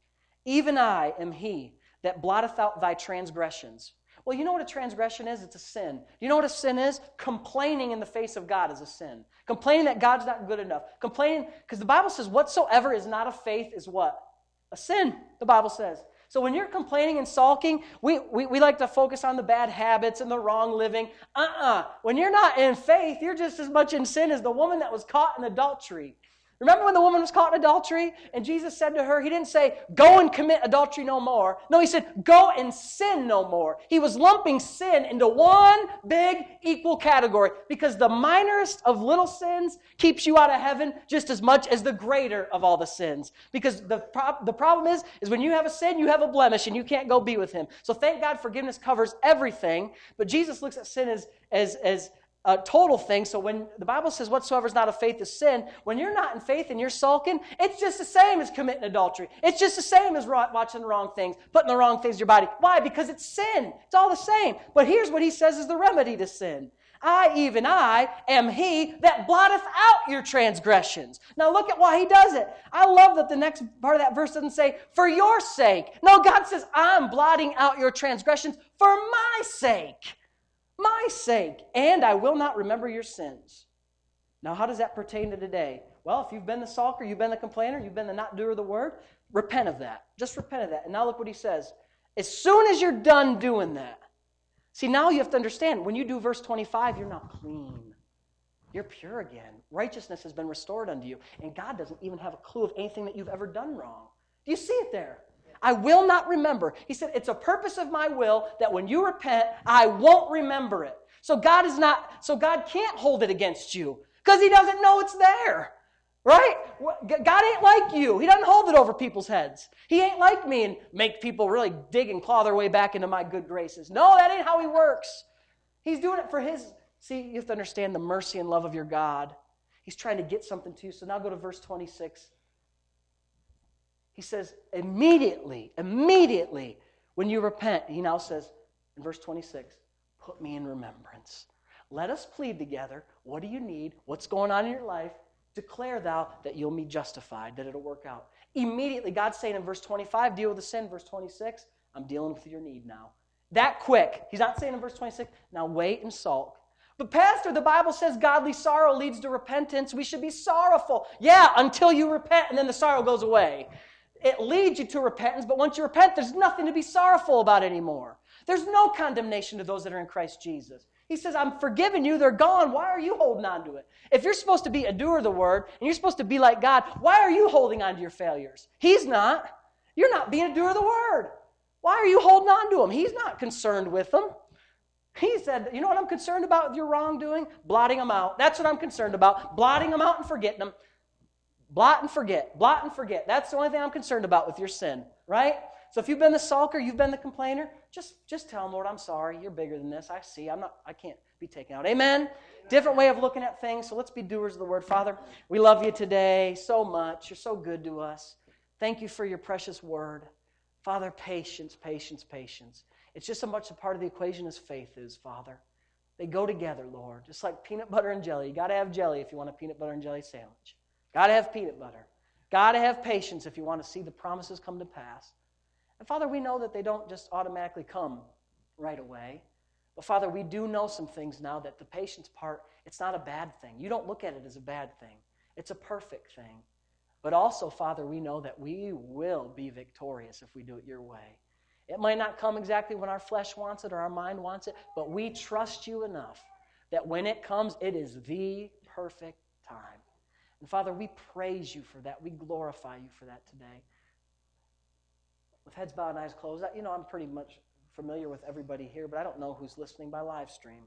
even I, am He that blotteth out thy transgressions. Well, you know what a transgression is? It's a sin. You know what a sin is? Complaining in the face of God is a sin. Complaining that God's not good enough. Complaining, because the Bible says whatsoever is not of faith is what? A sin, the Bible says. So when you're complaining and sulking, we like to focus on the bad habits and the wrong living. When you're not in faith, you're just as much in sin as the woman that was caught in adultery. Remember when the woman was caught in adultery and Jesus said to her, He didn't say, go and commit adultery no more. No, He said, go and sin no more. He was lumping sin into one big equal category because the minorest of little sins keeps you out of heaven just as much as the greater of all the sins. Because the problem is when you have a sin, you have a blemish and you can't go be with Him. So thank God forgiveness covers everything, but Jesus looks at sin as a total thing. So when the Bible says whatsoever is not of faith is sin, when you're not in faith and you're sulking, it's just the same as committing adultery. It's just the same as watching the wrong things, putting the wrong things in your body. Why? Because it's sin. It's all the same. But here's what He says is the remedy to sin. Even I, am He that blotteth out your transgressions. Now look at why He does it. I love that the next part of that verse doesn't say, for your sake. No, God says, I'm blotting out your transgressions for my sake. My sake, and I will not remember your sins. Now, how does that pertain to today? Well, if you've been the sulker, you've been the complainer, you've been the not doer of the word, repent of that. Just repent of that. And now look what He says. As soon as you're done doing that, see, now you have to understand, when you do verse 25, you're now clean. You're pure again. Righteousness has been restored unto you, and God doesn't even have a clue of anything that you've ever done wrong. Do you see it there? I will not remember. He said, it's a purpose of my will that when you repent, I won't remember it. So God can't hold it against you because He doesn't know it's there. Right? God ain't like you. He doesn't hold it over people's heads. He ain't like me and make people really dig and claw their way back into my good graces. No, that ain't how He works. He's doing it for His. See, you have to understand the mercy and love of your God. He's trying to get something to you. So now go to verse 26. He says, immediately, when you repent, He now says, in verse 26, put me in remembrance. Let us plead together. What do you need? What's going on in your life? declare thou that you'll be justified, that it'll work out. Immediately, God's saying in verse 25, deal with the sin. Verse 26, I'm dealing with your need now. That quick. He's not saying in verse 26, now wait and sulk. But Pastor, the Bible says godly sorrow leads to repentance. We should be sorrowful. Yeah, until you repent and then the sorrow goes away. It leads you to repentance, but once you repent, there's nothing to be sorrowful about anymore. There's no condemnation to those that are in Christ Jesus. He says, I'm forgiving you, they're gone. Why are you holding on to it? If you're supposed to be a doer of the word, and you're supposed to be like God, why are you holding on to your failures? He's not. You're not being a doer of the word. Why are you holding on to them? He's not concerned with them. He said, you know what I'm concerned about with your wrongdoing? Blotting them out. That's what I'm concerned about. Blotting them out and forgetting them. Blot and forget. Blot and forget. That's the only thing I'm concerned about with your sin, right? So if you've been the sulker, you've been the complainer, just tell him, Lord, I'm sorry. You're bigger than this. I see. I can't be taken out. Amen? Different way of looking at things. So let's be doers of the word. Father, we love you today so much. You're so good to us. Thank you for your precious word. Father, patience, patience, patience. It's just as much a part of the equation as faith is, Father. They go together, Lord. Just like peanut butter and jelly. You got to have jelly if you want a peanut butter and jelly sandwich. Got to have peanut butter. Got to have patience if you want to see the promises come to pass. And Father, we know that they don't just automatically come right away. But Father, we do know some things now that the patience part, it's not a bad thing. You don't look at it as a bad thing. It's a perfect thing. But also, Father, we know that we will be victorious if we do it your way. It might not come exactly when our flesh wants it or our mind wants it, but we trust you enough that when it comes, it is the perfect time. And Father, we praise you for that. We glorify you for that today. With heads bowed and eyes closed, I'm pretty much familiar with everybody here, but I don't know who's listening by live stream.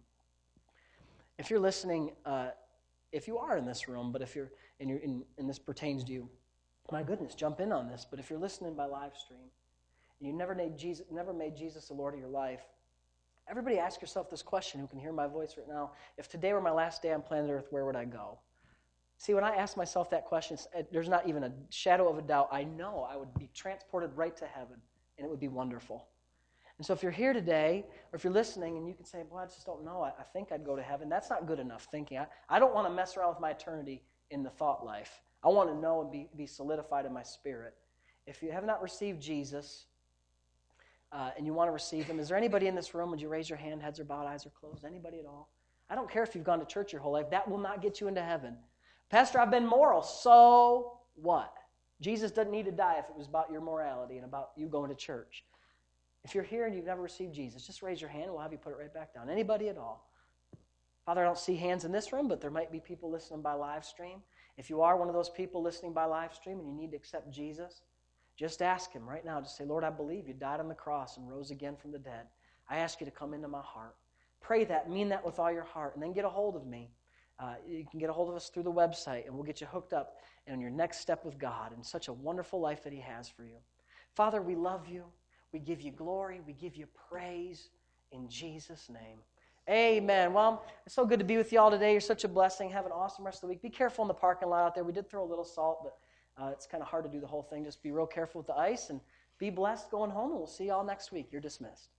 If you're listening, if you are in this room, but if you're and this pertains to you, my goodness, jump in on this. But if you're listening by live stream, and you never made Jesus the Lord of your life, everybody ask yourself this question who can hear my voice right now. If today were my last day on planet Earth, where would I go? See, when I ask myself that question, there's not even a shadow of a doubt. I know I would be transported right to heaven, and it would be wonderful. And so if you're here today, or if you're listening, and you can say, well, I just don't know. I think I'd go to heaven. That's not good enough thinking. I don't want to mess around with my eternity in the thought life. I want to know and be solidified in my spirit. If you have not received Jesus, and you want to receive him, is there anybody in this room? Would you raise your hand, heads are bowed, eyes are closed? Anybody at all? I don't care if you've gone to church your whole life. That will not get you into heaven. Pastor, I've been moral. So what? Jesus doesn't need to die if it was about your morality and about you going to church. If you're here and you've never received Jesus, just raise your hand. We'll have you put it right back down. Anybody at all? Father, I don't see hands in this room, but there might be people listening by live stream. If you are one of those people listening by live stream and you need to accept Jesus, just ask him right now. Just say, Lord, I believe you died on the cross and rose again from the dead. I ask you to come into my heart. Pray that, mean that with all your heart, and then get a hold of me. You can get a hold of us through the website, and we'll get you hooked up in your next step with God and such a wonderful life that he has for you. Father, we love you. We give you glory. We give you praise in Jesus' name. Amen. Well, it's so good to be with you all today. You're such a blessing. Have an awesome rest of the week. Be careful in the parking lot out there. We did throw a little salt, but it's kind of hard to do the whole thing. Just be real careful with the ice and be blessed going home, and we'll see you all next week. You're dismissed.